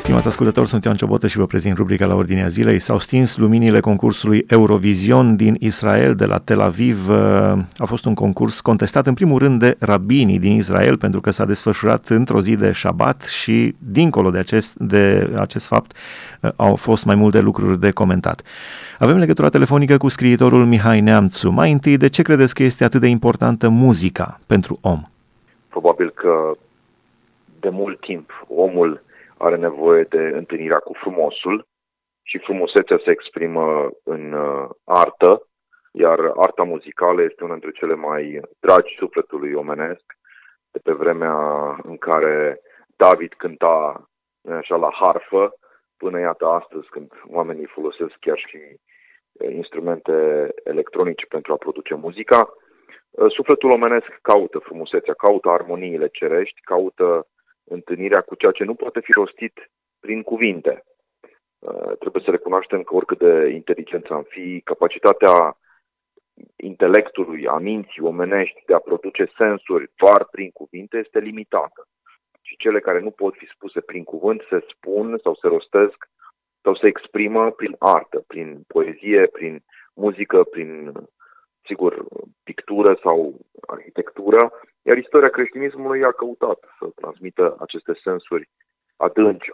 Stimați ascultători, sunt Ioan Ciobotă și vă prezint rubrica La Ordinea Zilei. S-au stins luminile concursului Eurovision din Israel, de la Tel Aviv. A fost un concurs contestat în primul rând de rabinii din Israel, pentru că s-a desfășurat într-o zi de șabat și, dincolo de acest fapt, au fost mai multe lucruri de comentat. Avem legătura telefonică cu scriitorul Mihai Neamțu. Mai întâi, de ce credeți că este atât de importantă muzica pentru om? Probabil că de mult timp omul are nevoie de întâlnirea cu frumosul și frumusețea se exprimă în artă, iar arta muzicală este una dintre cele mai dragi sufletului omenesc, de pe vremea în care David cânta așa la harfă, până iată astăzi când oamenii folosesc chiar și instrumente electronice pentru a produce muzica. Sufletul omenesc caută frumusețea, caută armoniile cerești, caută întâlnirea cu ceea ce nu poate fi rostit prin cuvinte. Trebuie să recunoaștem că oricât de inteligență am fi, capacitatea intelectului, a minții omenești de a produce sensuri doar prin cuvinte este limitată. Și cele care nu pot fi spuse prin cuvânt se spun sau se rostesc sau se exprimă prin artă, prin poezie, prin muzică, prin, sigur, pictură sau arhitectură. Iar istoria creștinismului a căutat să transmită aceste sensuri adânci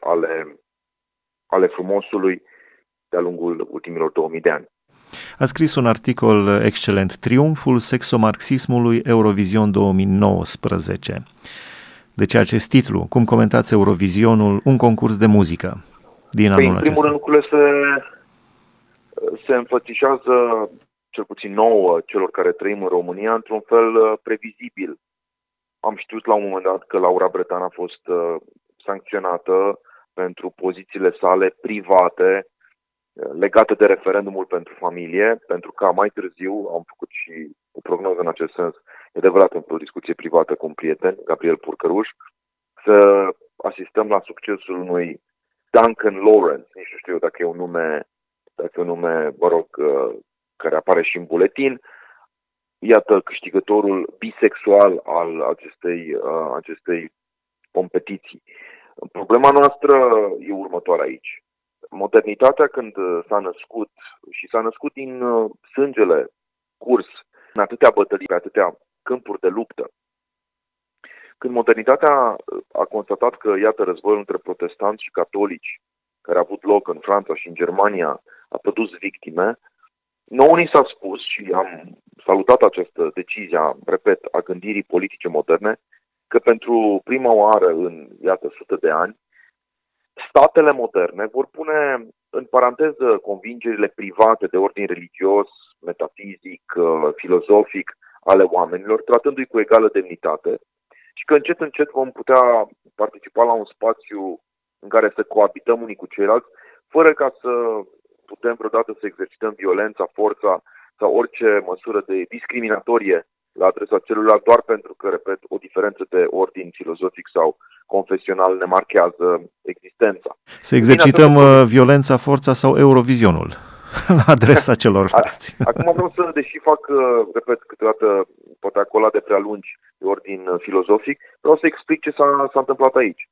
ale frumosului de-a lungul ultimilor 2000 de ani. A scris un articol excelent, Triumful sexomarxismului Eurovision 2019. De ce acest titlu? Cum comentați Eurovisionul, un concurs de muzică din anul acesta? În primul rând, lucrurile se înfățișează, cel puțin nouă, celor care trăim în România, într-un fel previzibil. Am știut la un moment dat că Laura Bretan a fost sancționată pentru pozițiile sale private legate de referendumul pentru familie, pentru că mai târziu am făcut și o prognoză în acest sens, e adevărat, într-o discuție privată cu un prieten, Gabriel Purcăruș, să asistăm la succesul unui Duncan Lawrence, nici nu știu dacă e un nume, mă rog, care apare și în buletin. Iată câștigătorul bisexual al acestei competiții. Problema noastră e următoarea aici. Modernitatea, când s-a născut și s-a născut din sângele curs în atâtea bătălii, pe atâtea câmpuri de luptă, când modernitatea a constatat că, iată, războiul între protestanți și catolici, care a avut loc în Franța și în Germania, a produs victime, nouă ni s-a spus și am salutat această decizie, repet, a gândirii politice moderne, că pentru prima oară în, iată, 100 de ani, statele moderne vor pune în paranteză convingerile private de ordin religios, metafizic, filozofic ale oamenilor, tratându-i cu egală demnitate și că încet, încet vom putea participa la un spațiu în care să coabităm unii cu ceilalți, fără ca să putem vreodată să exercităm violența, forța sau orice măsură de discriminatorie la adresa celuilalt, doar pentru că, repet, o diferență de ordin filozofic sau confesional ne marchează existența. Să exercităm violența, forța sau Eurovisionul la adresa celorlalți. Acum vreau să, deși fac, repet, câteodată poate acolade prea lungi de ordin filozofic, vreau să explic ce s-a întâmplat aici.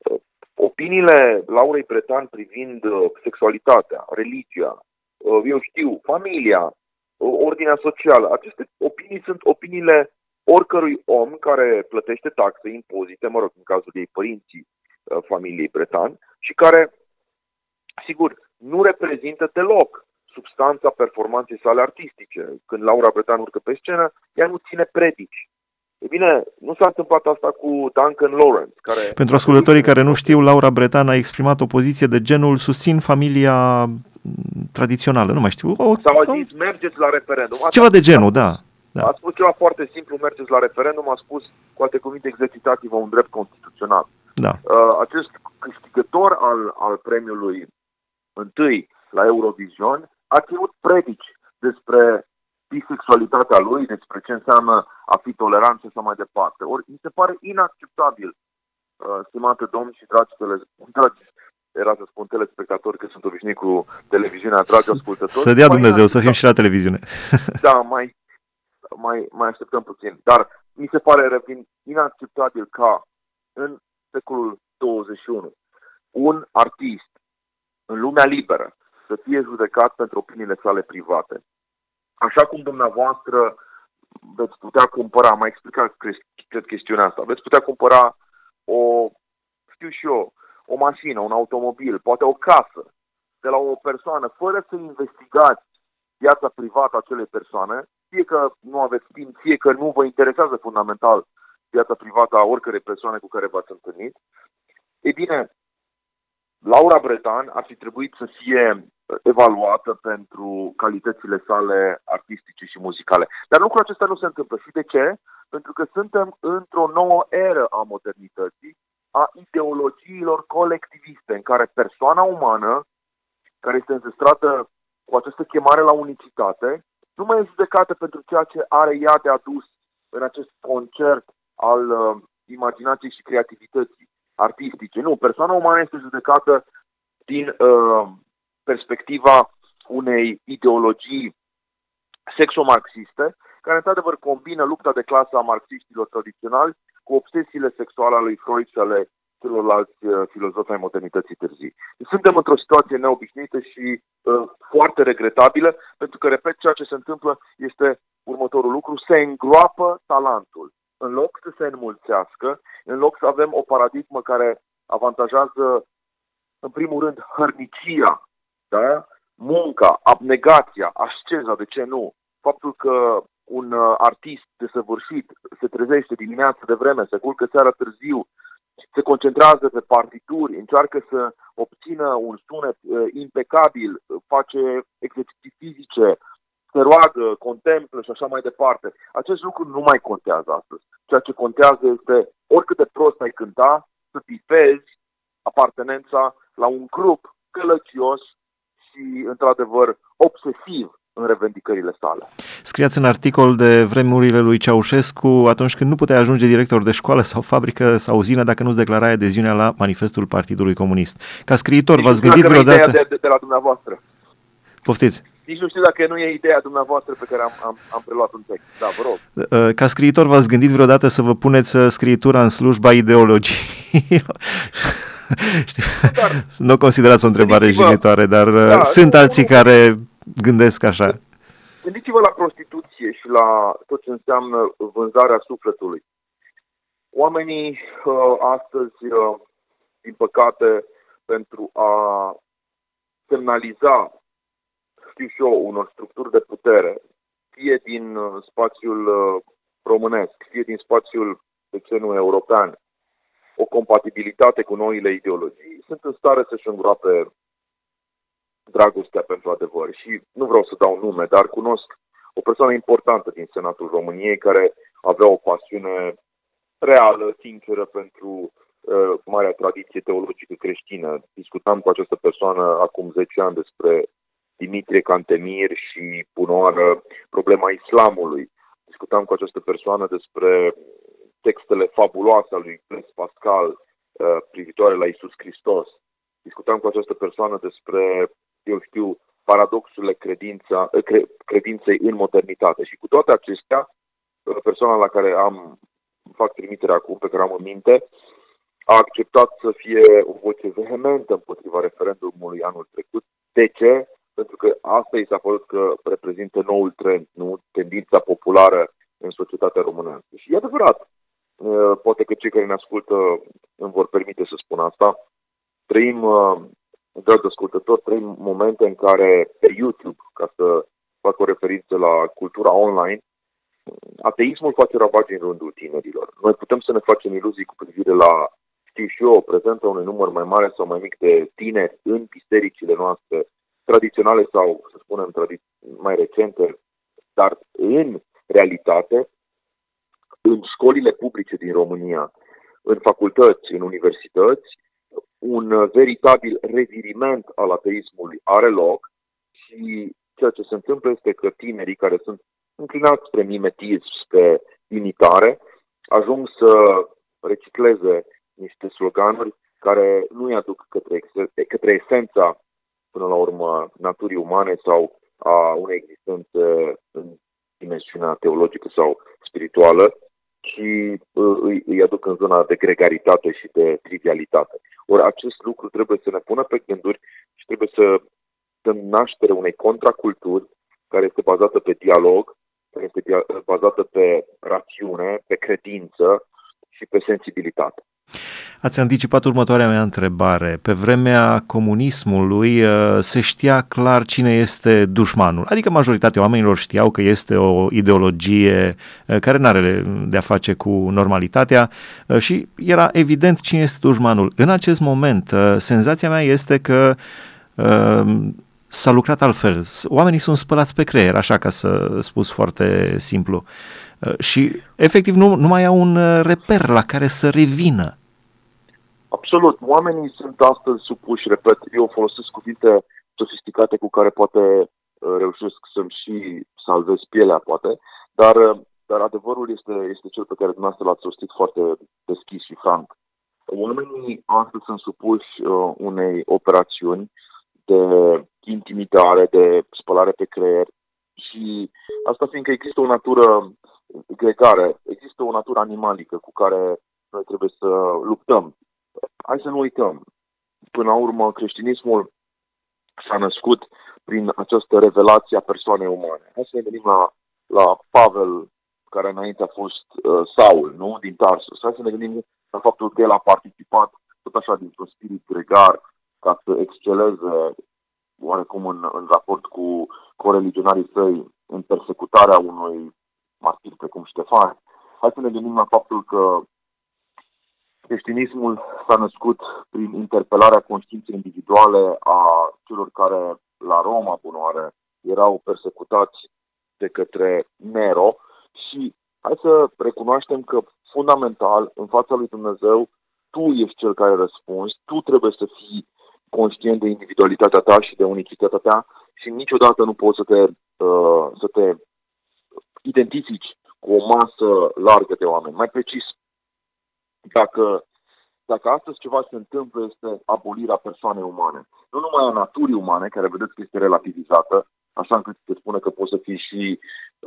Opiniile Laurei Bretan privind sexualitatea, religia, eu știu, familia, ordinea socială, aceste opinii sunt opiniile oricărui om care plătește taxe, impozite, mă rog, în cazul ei părinții familiei Bretan, și care, sigur, nu reprezintă deloc substanța performanței sale artistice. Când Laura Bretan urcă pe scenă, ea nu ține predici. E bine, nu s-a întâmplat asta cu Duncan Lawrence. Pentru ascultătorii care nu știu, Laura Bretan a exprimat o poziție de genul susțin familia tradițională, nu mai știu. Sau a zis, mergeți la referendum. Ceva de genul, da. A spus ceva foarte simplu, mergeți la referendum, a spus, cu alte cuvinte, exercitați-vă un drept constituțional. Da. Acest câștigător al premiului întâi la Eurovision a ținut predici despre bisexualitatea lui, despre ce înseamnă a fi tolerant și așa mai departe. Ori mi se pare inacceptabil, stimate domni și dragi, era să spun telespectatori, că sunt obișnuit cu televiziunea, dragi ascultători. Să dea Dumnezeu să fim și la televiziune. Da, mai așteptăm puțin. Dar mi se pare, revin, inacceptabil ca în secolul 21 un artist în lumea liberă să fie judecat pentru opiniile sale private. Așa cum dumneavoastră veți putea cumpăra, am mai explicat cred chestiunea asta, veți putea cumpăra o mașină, un automobil, poate o casă de la o persoană, fără să investigați viața privată a acelei persoane, fie că nu aveți timp, fie că nu vă interesează fundamental viața privată a oricărei persoane cu care v-ați întâlnit. Ei bine, Laura Bretan ar fi trebuit să fie evaluată pentru calitățile sale artistice și muzicale. Dar lucrul acesta nu se întâmplă. Și de ce? Pentru că suntem într-o nouă eră a modernității, a ideologiilor colectiviste, în care persoana umană, care este înzestrată cu această chemare la unicitate, nu mai e judecată pentru ceea ce are ea de adus în acest concert al imaginației și creativității artistice. Nu, persoana umană este judecată din perspectiva unei ideologii sexomarxiste, care într-adevăr combină lupta de clasă a marxiștilor tradiționali cu obsesiile sexuale ale lui Freud și ale celorlalți filozofi ai modernității târzii. Suntem într-o situație neobișnuită și foarte regretabilă, pentru că, repet, ceea ce se întâmplă este următorul lucru: se îngroapă talentul. În loc să se înmulțească, în loc să avem o paradigmă care avantajează, în primul rând, hărnicia, da? Munca, abnegația, asceza, de ce nu? Faptul că un artist desăvârșit se trezește dimineața de vreme, se culcă seara târziu, se concentrează pe partituri, încearcă să obțină un sunet impecabil, face exerciții fizice, se roagă, contemplă și așa mai departe. Acest lucru nu mai contează astăzi. Ceea ce contează este, oricât de prost ai cânta, să bifezi apartenența la un grup călăcios și, într-adevăr, obsesiv în revendicările sale. Scriați în articol de vremurile lui Ceaușescu, atunci când nu puteai ajunge director de școală sau fabrică sau uzină dacă nu-ți declarai adeziunea la manifestul Partidului Comunist. Ca scriitor, v-ați gândit vreodată... De la dumneavoastră. Poftiți. Nici nu știu dacă nu e ideea dumneavoastră pe care am preluat un text. Da, vă rog. Ca scriitor, v-ați gândit vreodată să vă puneți scriitura în slujba ideologiilor? Știu, nu considerați o întrebare jignitoare, dar sunt alții care gândesc așa. Gândiți-vă la prostituție și la tot ce înseamnă vânzarea sufletului. Oamenii astăzi, din păcate, pentru a semnaliza, știu și eu, unor structuri de putere, fie din spațiul românesc, fie din spațiul, de ce nu, european, o compatibilitate cu noile ideologii, sunt în stare să-și îngroape dragostea pentru adevăr. Și nu vreau să dau nume, dar cunosc o persoană importantă din Senatul României care avea o pasiune reală, sinceră pentru marea tradiție teologică creștină. Discutam cu această persoană acum 10 ani despre Dimitrie Cantemir și punoară problema islamului. Discutam cu această persoană despre textele fabuloase ale lui Blaise Pascal privitoare la Iisus Hristos. Discutam cu această persoană despre, eu știu, paradoxurile credinței în modernitate. Și cu toate acestea, persoana la care fac trimitere acum, pe care am în minte, a acceptat să fie o voce vehementă împotriva referendumului anul trecut. De ce? Pentru că asta i s-a părut că reprezintă noul trend, nu? Tendința populară în societatea românească. Și e adevărat. Poate că cei care ne ascultă îmi vor permite să spun asta. Dragi ascultători, trăim momente în care pe YouTube, ca să fac o referință la cultura online, ateismul face ravagii în rândul tinerilor. Noi putem să ne facem iluzii cu privire la, știu și eu, prezența unui număr mai mare sau mai mic de tineri în bisericile noastre, tradiționale sau, să spunem, mai recente, dar în realitate, în școlile publice din România, în facultăți, în universități, un veritabil reviriment al ateismului are loc și ceea ce se întâmplă este că tinerii care sunt înclinați spre mimetism, spre imitare, ajung să recicleze niște sloganuri care nu îi aduc către esența, până la urmă, naturii umane sau a unei existențe în dimensiunea teologică sau spirituală, și îi aduc în zona de gregaritate și de trivialitate. Ori acest lucru trebuie să ne pună pe gânduri și trebuie să dăm naștere unei contraculturi care este bazată pe dialog, care este bazată pe rațiune, pe credință și pe sensibilitate. Ați anticipat următoarea mea întrebare. Pe vremea comunismului se știa clar cine este dușmanul. Adică majoritatea oamenilor știau că este o ideologie care nu are de-a face cu normalitatea și era evident cine este dușmanul. În acest moment, senzația mea este că s-a lucrat altfel. Oamenii sunt spălați pe creier, așa ca să spus foarte simplu. Și efectiv nu mai au un reper la care să revină. Absolut. Oamenii sunt astăzi supuși, repet, eu folosesc cuvinte sofisticate cu care poate reușesc să-mi și salvez pielea, poate, dar adevărul este cel pe care dumneavoastră l-ați rostit foarte deschis și franc. Oamenii astăzi sunt supuși unei operațiuni de intimidare, de spălare pe creier și asta fiindcă există o natură gregară, există o natură animalică cu care noi trebuie să luptăm. Hai să nu uităm. Până la urmă, creștinismul s-a născut prin această revelație a persoanei umane. Hai să ne gândim la Pavel, care înainte a fost Saul, nu? Din Tarsus. Hai să ne gândim la faptul că el a participat tot așa dintr-un spirit gregar ca să exceleze oarecum în raport cu coreligionarii săi în persecutarea unui martir precum Ștefan. Hai să ne gândim la faptul că creștinismul s-a născut prin interpelarea conștiinței individuale a celor care la Roma, bunoare, erau persecutați de către Nero și hai să recunoaștem că fundamental, în fața lui Dumnezeu, tu ești cel care răspunzi, tu trebuie să fii conștient de individualitatea ta și de unicitatea ta și niciodată nu poți să te identifici cu o masă largă de oameni. Mai precis, dacă astăzi ceva se întâmplă, este abolirea persoanei umane. Nu numai a naturii umane, care vedeți că este relativizată, așa încât se spune că poți să fii și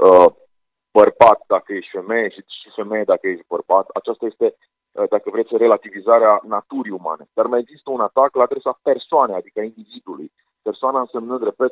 bărbat dacă ești femeie și femeie dacă ești bărbat. Aceasta este, dacă vreți, relativizarea naturii umane. Dar mai există un atac la adresa persoanei, adică individului. Persoana însemnând, repet,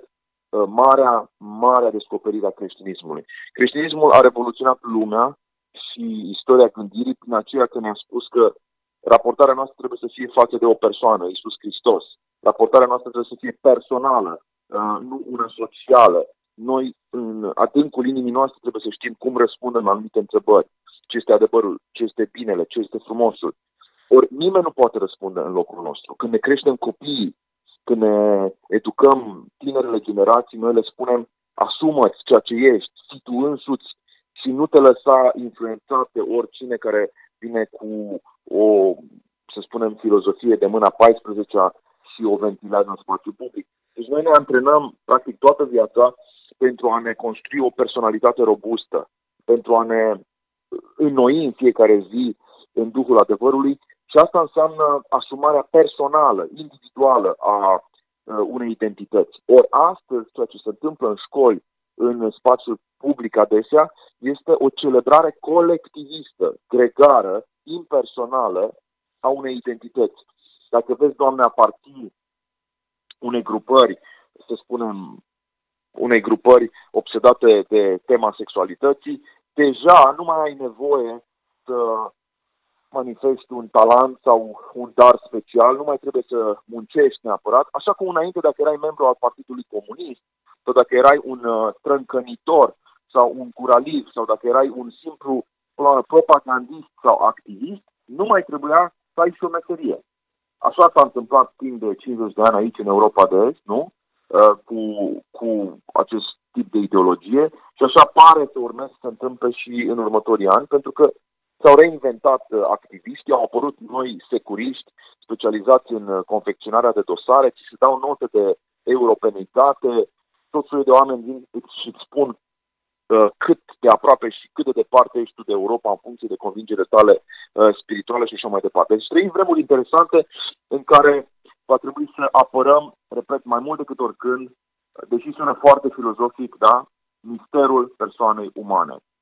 marea descoperire a creștinismului. Creștinismul a revoluționat lumea și istoria gândirii prin aceea că ne-a spus că raportarea noastră trebuie să fie față de o persoană, Iisus Hristos. Raportarea noastră trebuie să fie personală, nu una socială. Noi, în adâncul inimii noastre, trebuie să știm cum răspundem la anumite întrebări. Ce este adevărul, ce este binele, ce este frumosul. Ori nimeni nu poate răspunde în locul nostru. Când ne creștem copiii, când ne educăm tinerele generații, noi le spunem, asumă-ți ceea ce ești, fii tu însuți și nu te lăsa influențat de oricine care vine cu o, să spunem, filozofie de mâna 14-a și o ventilează în spațiu public. Deci noi ne antrenăm, practic, toată viața pentru a ne construi o personalitate robustă, pentru a ne înnoi în fiecare zi în Duhul adevărului și asta înseamnă asumarea personală, individuală a unei identități. Ori astăzi, ceea ce se întâmplă în școli, în spațiul public adesea, este o celebrare colectivistă, gregară, impersonală a unei identități. Dacă vezi, Doamne, aparții unei grupări, să spunem, unei grupări obsedate de tema sexualității, deja nu mai ai nevoie să manifesti un talent sau un dar special, nu mai trebuie să muncești neapărat, așa cum înainte, dacă erai membru al Partidului Comunist, sau dacă erai un trâncănitor sau un curaliv, sau dacă erai un simplu propagandist sau activist, nu mai trebuia să ai și o meserie. Așa s-a întâmplat timp de 50 de ani aici în Europa de Est, nu? Cu acest tip de ideologie și așa pare să urmeze să se întâmple și în următorii ani, pentru că s-au reinventat activiști, au apărut noi securiști specializați în confecționarea de dosare, ci se dau note de europenitate, tot felul de oameni vin și îți spun cât de aproape și cât de departe ești tu de Europa în funcție de convingere tale spirituale și așa mai departe. Deci trăim vremuri interesante în care va trebui să apărăm, repet, mai mult decât oricând, deși sună foarte filozofic, da, misterul persoanei umane.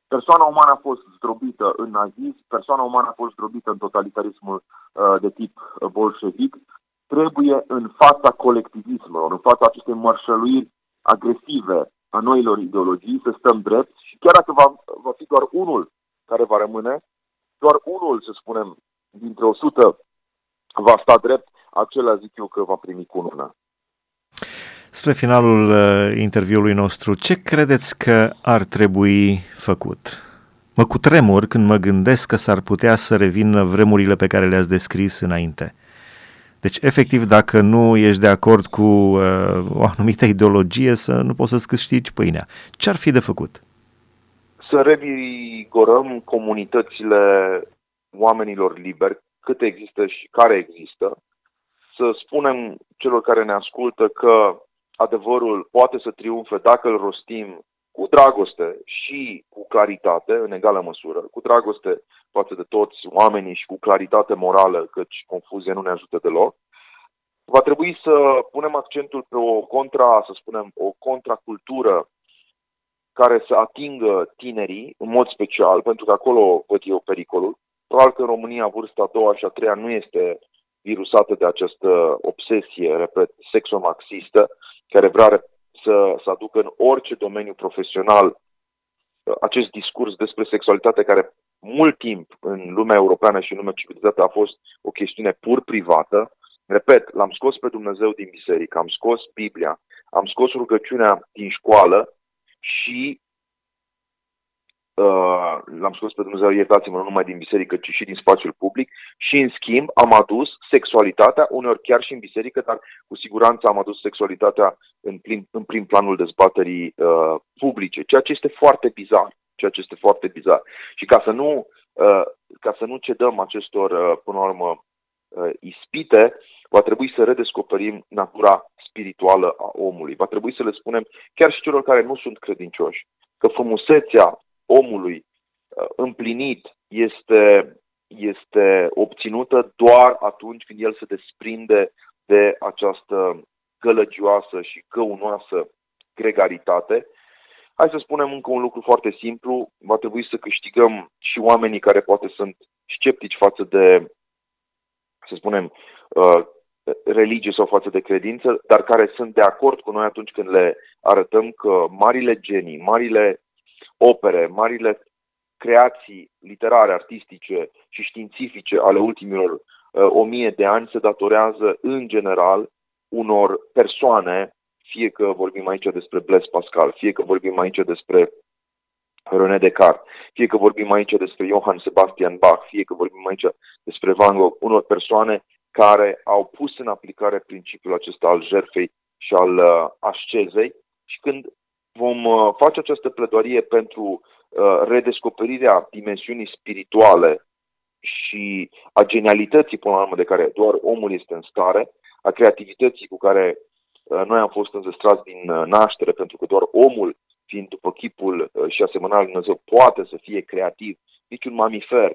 Persoana umană a fost zdrobită în nazism, persoana umană a fost zdrobită în totalitarismul de tip bolșevic. Trebuie în fața colectivismelor, în fața acestei mărșăluiri agresive a noilor ideologii, să stăm drept și chiar dacă va fi doar unul care va rămâne, doar unul, să spunem, dintre 100 va sta drept, acela zic eu că va primi cununa. Spre finalul interviului nostru, ce credeți că ar trebui făcut? Mă cutremur când mă gândesc că s-ar putea să revină vremurile pe care le-ați descris înainte. Deci, efectiv, dacă nu ești de acord cu o anumită ideologie, nu poți să-ți câștigi pâinea. Ce ar fi de făcut? Să revigorăm comunitățile oamenilor liberi, câte există și care există, să spunem celor care ne ascultă că adevărul poate să triumfe dacă îl rostim cu dragoste și cu claritate, în egală măsură, cu dragoste față de toți oamenii și cu claritate morală, căci confuzia nu ne ajută deloc. Va trebui să punem accentul pe o contracultură care să atingă tinerii, în mod special, pentru că acolo văd eu pericolul. Probabil că în România vârsta a doua și a treia nu este virusată de această obsesie, repet, sexomarxistă, care vrea să aducă în orice domeniu profesional acest discurs despre sexualitate care mult timp în lumea europeană și în lumea civilizată a fost o chestiune pur privată. Repet, l-am scos pe Dumnezeu din biserică, am scos Biblia, am scos rugăciunea din școală și l-am scos pe Dumnezeu, iertați-mă, nu numai din biserică, ci și din spațiul public și, în schimb, am adus sexualitatea, uneori chiar și în biserică, dar cu siguranță am adus sexualitatea în prim planul dezbaterii publice, ceea ce este foarte bizar. Și ca să nu cedăm acestor, până la urmă, ispite, va trebui să redescoperim natura spirituală a omului. Va trebui să le spunem chiar și celor care nu sunt credincioși că frumusețea omului împlinit este obținută doar atunci când el se desprinde de această gălăgioasă și găunoasă gregaritate. Hai să spunem încă un lucru foarte simplu. Va trebui să câștigăm și oamenii care poate sunt sceptici față de, să spunem, religie sau față de credință, dar care sunt de acord cu noi atunci când le arătăm că marile genii, marile opere, marile creații literare, artistice și științifice ale ultimilor 1000 de ani se datorează în general unor persoane, fie că vorbim aici despre Blaise Pascal, fie că vorbim aici despre René Descartes, fie că vorbim aici despre Johann Sebastian Bach, fie că vorbim aici despre Van Gogh, unor persoane care au pus în aplicare principiul acesta al jertfei și al ascezei și când vom face această pledoarie pentru redescoperirea dimensiunii spirituale și a genialității, până la urmă, de care doar omul este în stare, a creativității cu care noi am fost înzestrați din naștere, pentru că doar omul, fiind după chipul și asemănarea lui Dumnezeu, poate să fie creativ. Niciun mamifer,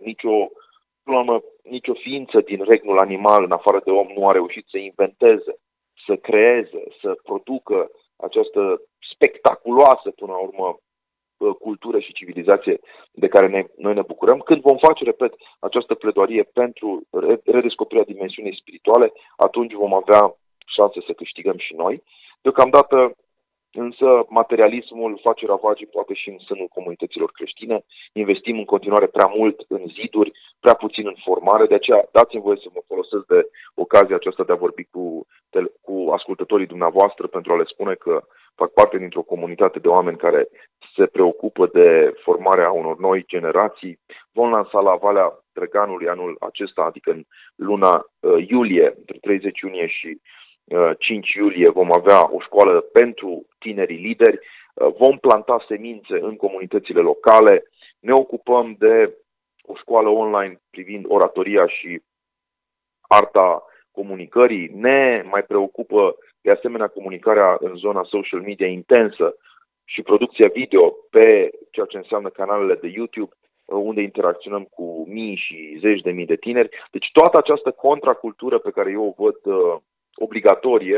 nicio ființă din regnul animal, în afară de om, nu a reușit să inventeze, să creeze, să producă această spectaculoasă, până la urmă, cultură și civilizație de care noi ne bucurăm. Când vom face, repet, această pledoarie pentru redescoperirea dimensiunii spirituale, atunci vom avea șanse să câștigăm și noi. Deocamdată, însă, materialismul face ravagii poate și în sânul comunităților creștine. Investim în continuare prea mult în ziduri, prea puțin în formare. De aceea, dați-mi voie să mă folosesc de ocazia aceasta de a vorbi cu ascultătorii dumneavoastră pentru a le spune că fac parte dintr-o comunitate de oameni care se preocupă de formarea unor noi generații. Vom lansa la Valea Drăganului anul acesta, adică în luna iulie, între 30 iunie și 5 iulie vom avea o școală pentru tinerii lideri, vom planta semințe în comunitățile locale, ne ocupăm de o școală online privind oratoria și arta comunicării, ne mai preocupă de asemenea comunicarea în zona social media intensă și producția video pe ceea ce înseamnă canalele de YouTube, unde interacționăm cu mii și zeci de mii de tineri. Deci toată această contracultură pe care eu o văd obligatorie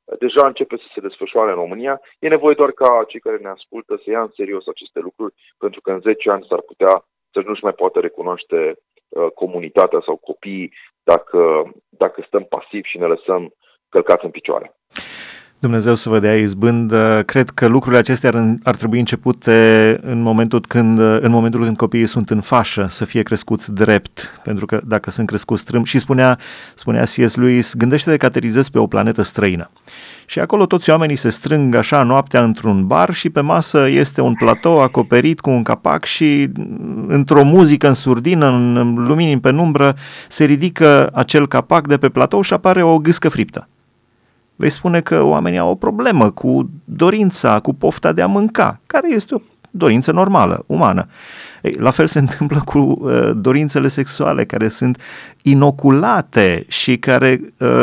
deja începe să se desfășoare în România. E nevoie doar ca cei care ne ascultă să ia în serios aceste lucruri, pentru că în 10 ani s-ar putea să nu-și mai poată recunoaște comunitatea sau copiii dacă stăm pasivi și ne lăsăm călcați în picioare. Dumnezeu să vă dea izbând. Cred că lucrurile acestea ar trebui începute în momentul când copiii sunt în fașă, să fie crescuți drept, pentru că dacă sunt crescuți strâmb, și spunea C.S. Lewis, gândește-te că aterizezi pe o planetă străină. Și acolo toți oamenii se strâng așa noaptea într-un bar și pe masă este un platou acoperit cu un capac și într-o muzică în surdină, în lumini în penumbră, se ridică acel capac de pe platou și apare o gâscă friptă. Vei spune că oamenii au o problemă cu dorința, cu pofta de a mânca, care este o dorință normală, umană. Ei, la fel se întâmplă cu dorințele sexuale, care sunt inoculate și care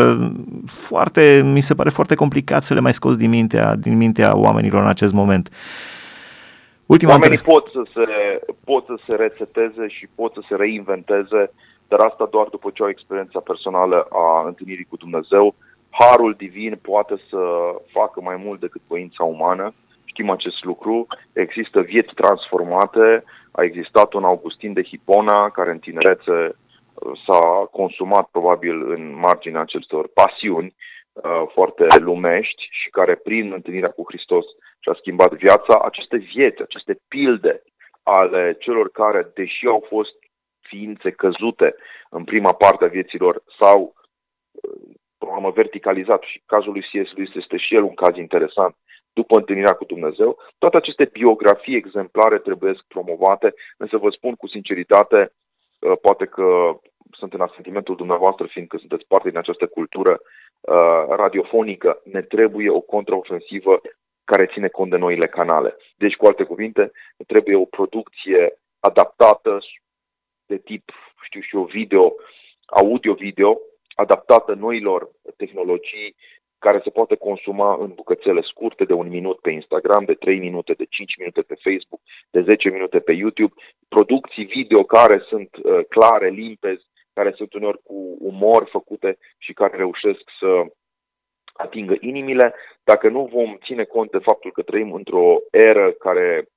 mi se pare foarte complicat să le mai scoți din mintea oamenilor în acest moment. Oamenii pot să se reseteze și pot să se reinventeze, dar asta doar după ce au experiența personală a întâlnirii cu Dumnezeu. Harul divin poate să facă mai mult decât voința umană. Știm acest lucru. Există vieți transformate. A existat un Augustin de Hipona care în tinerețe s-a consumat probabil în marginea acestor pasiuni foarte lumești și care prin întâlnirea cu Hristos și-a schimbat viața. Aceste vieți, aceste pilde ale celor care, deși au fost ființe căzute în prima parte a vieților, s-au verticalizat, și cazul lui C.S. Lewis este și el un caz interesant, după întâlnirea cu Dumnezeu. Toate aceste biografii exemplare trebuie promovate, însă vă spun cu sinceritate, poate că sunt în asentimentul dumneavoastră, fiindcă sunteți parte din această cultură radiofonică, ne trebuie o contraofensivă care ține cont de noile canale. Deci, cu alte cuvinte, ne trebuie o producție adaptată de tip, audio-video, adaptată noilor tehnologii, care se poate consuma în bucățele scurte de 1 minut pe Instagram, de 3 minute, de 5 minute pe Facebook, de 10 minute pe YouTube, producții video care sunt clare, limpezi, care sunt uneori cu umor făcute și care reușesc să atingă inimile. Dacă nu vom ține cont de faptul că trăim într-o eră care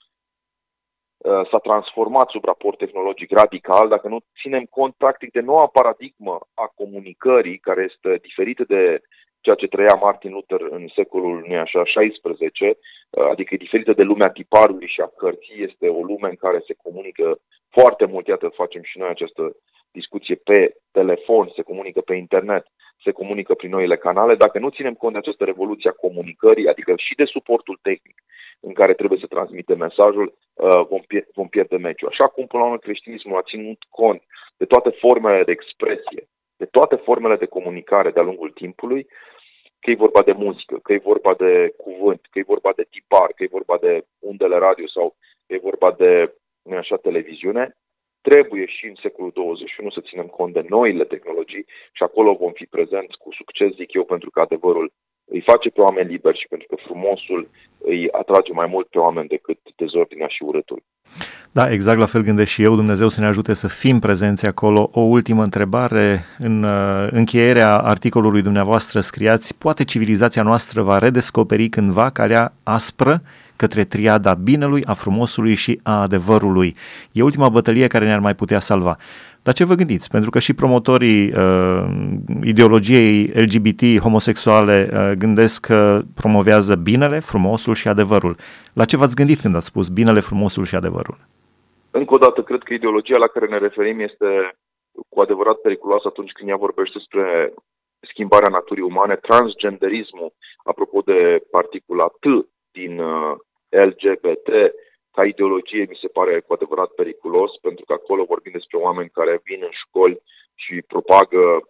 s-a transformat sub raport tehnologic radical, dacă nu ținem cont practic de noua paradigmă a comunicării, care este diferită de ceea ce trăia Martin Luther în secolul XVI, adică e diferită de lumea tiparului și a cărții, este o lume în care se comunică foarte mult, iată facem și noi această discuție pe telefon, se comunică pe internet, se comunică prin noile canale. Dacă nu ținem cont de această revoluție a comunicării, adică și de suportul tehnic în care trebuie să transmitem mesajul, vom pierde meciul. Așa cum până la urmă creștinismul a ținut cont de toate formele de expresie, de toate formele de comunicare de-a lungul timpului, că e vorba de muzică, că e vorba de cuvânt, că e vorba de tipar, că e vorba de undele radio sau că e vorba de televiziune, trebuie și în secolul 21 să ținem cont de noile tehnologii și acolo vom fi prezenți cu succes, zic eu, pentru că adevărul îi face pe oameni liberi și pentru că frumosul îi atrage mai mult pe oameni decât dezordinea și urâtul. Da, exact la fel gândesc și eu. Dumnezeu să ne ajute să fim prezenți acolo. O ultimă întrebare. În încheierea articolului dumneavoastră scriați: poate civilizația noastră va redescoperi cândva calea aspră către triada binelui, a frumosului și a adevărului. E ultima bătălie care ne-ar mai putea salva. La ce vă gândiți? Pentru că și promotorii ideologiei LGBT homosexuale gândesc că promovează binele, frumosul și adevărul. La ce v-ați gândit când ați spus binele, frumosul și adevărul? Încă o dată, cred că ideologia la care ne referim este cu adevărat periculoasă atunci când ea vorbește despre schimbarea naturii umane. Transgenderismul, apropo de particula T din LGBT, ca ideologie mi se pare cu adevărat periculos, pentru că acolo vorbim despre oameni care vin în școli și propagă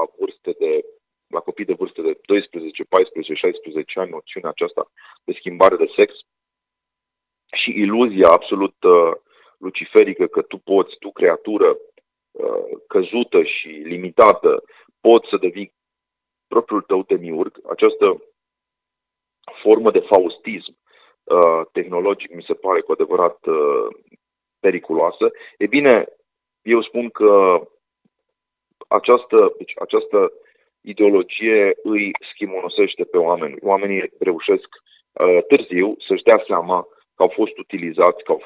la copii de vârste de 12, 14, 16 ani noțiunea aceasta de schimbare de sex și iluzia absolut luciferică că tu creatură căzută și limitată, poți să devii propriul tău demiurg. Această formă de faustism tehnologic mi se pare cu adevărat periculoasă. E bine, eu spun că această ideologie îi schimonosește pe oameni. Oamenii reușesc târziu să-și dea seama că au fost utilizați, că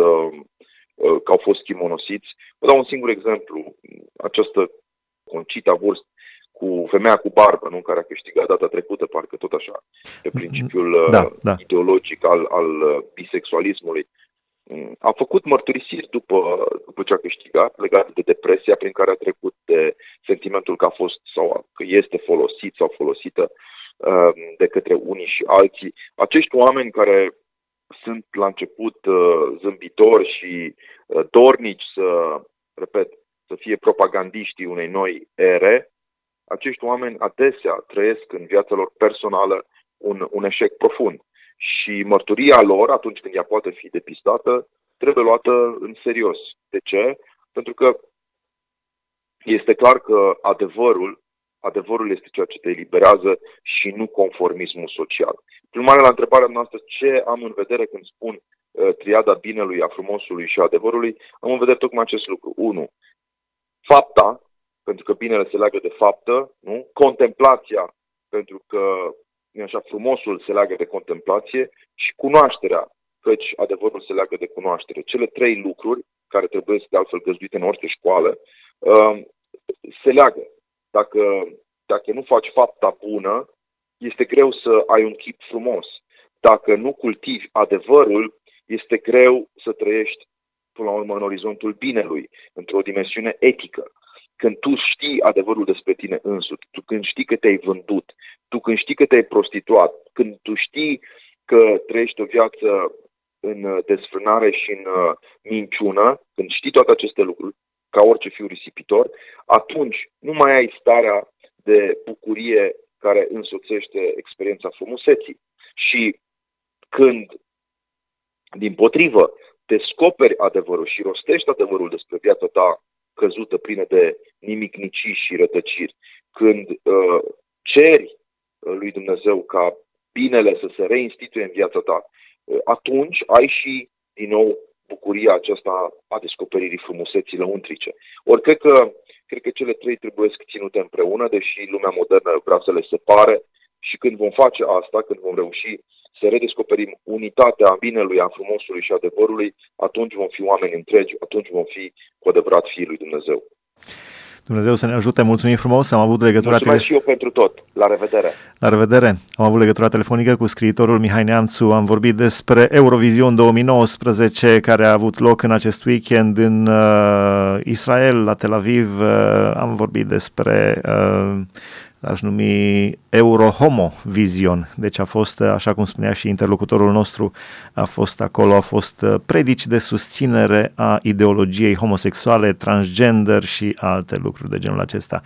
au fost schimonosiți. Vă dau un singur exemplu. Această Conchita Wurst cu femeia cu barbă, nu? Care a câștigat data trecută, parcă tot așa, pe principiul ideologic al bisexualismului. A făcut mărturisiri după ce a câștigat, legate de depresia prin care a trecut, de sentimentul că a fost sau că este folosit sau folosită de către unii și alții. Acești oameni care sunt la început zâmbitori și dornici să fie propagandiștii unei noi ere, acești oameni adesea trăiesc în viața lor personală un eșec profund. Și mărturia lor, atunci când ea poate fi depistată, trebuie luată în serios. De ce? Pentru că este clar că adevărul este ceea ce te eliberează și nu conformismul social. Prin urmare, la întrebarea noastră, ce am în vedere când spun triada binelui, a frumosului și a adevărului, am în vedere tocmai acest lucru. 1. Fapta, pentru că binele se leagă de faptă, nu? Contemplația, pentru că așa, frumosul se leagă de contemplație, și cunoașterea, căci adevărul se leagă de cunoaștere. Cele 3 lucruri, care trebuie să de altfel găzduite în orice școală, se leagă. Dacă nu faci fapta bună, este greu să ai un chip frumos. Dacă nu cultivi adevărul, este greu să trăiești până la urmă în orizontul binelui, într-o dimensiune etică. Când tu știi adevărul despre tine însuți, tu când știi că te-ai vândut, tu când știi că te-ai prostituat, când tu știi că trăiești o viață în desfrânare și în minciună, când știi toate aceste lucruri, ca orice fiu risipitor, atunci nu mai ai starea de bucurie care însoțește experiența frumuseții. Și când, dimpotrivă, descoperi adevărul și rostești adevărul despre viața ta căzută, plină de nimicnicii și rătăciri, când ceri lui Dumnezeu ca binele să se reinstituie în viața ta, atunci ai și, din nou, bucuria aceasta a descoperirii frumuseții lăuntrice. Ori cred că cele 3 trebuie ținute împreună, deși lumea modernă vrea să le separe, și când vom face asta, când vom reuși să redescoperim unitatea binelui, a frumosului și adevărului, atunci vom fi oameni întregi, atunci vom fi cu adevărat fiii lui Dumnezeu. Dumnezeu să ne ajute, mulțumim frumos, am avut legătura... Mulțumesc și eu pentru tot, la revedere! La revedere! Am avut legătura telefonică cu scriitorul Mihai Neamțu, am vorbit despre Eurovision 2019, care a avut loc în acest weekend în Israel, la Tel Aviv, am vorbit despre... aș numi Eurohomo Vision. Deci a fost, așa cum spunea și interlocutorul nostru, a fost predici de susținere a ideologiei homosexuale, transgender și alte lucruri de genul acesta.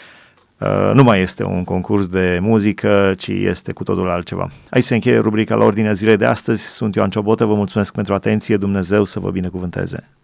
Nu mai este un concurs de muzică, ci este cu totul altceva. Aici se încheie rubrica La Ordinea Zilei de astăzi. Sunt Ioan Ciobotă, vă mulțumesc pentru atenție, Dumnezeu să vă binecuvânteze.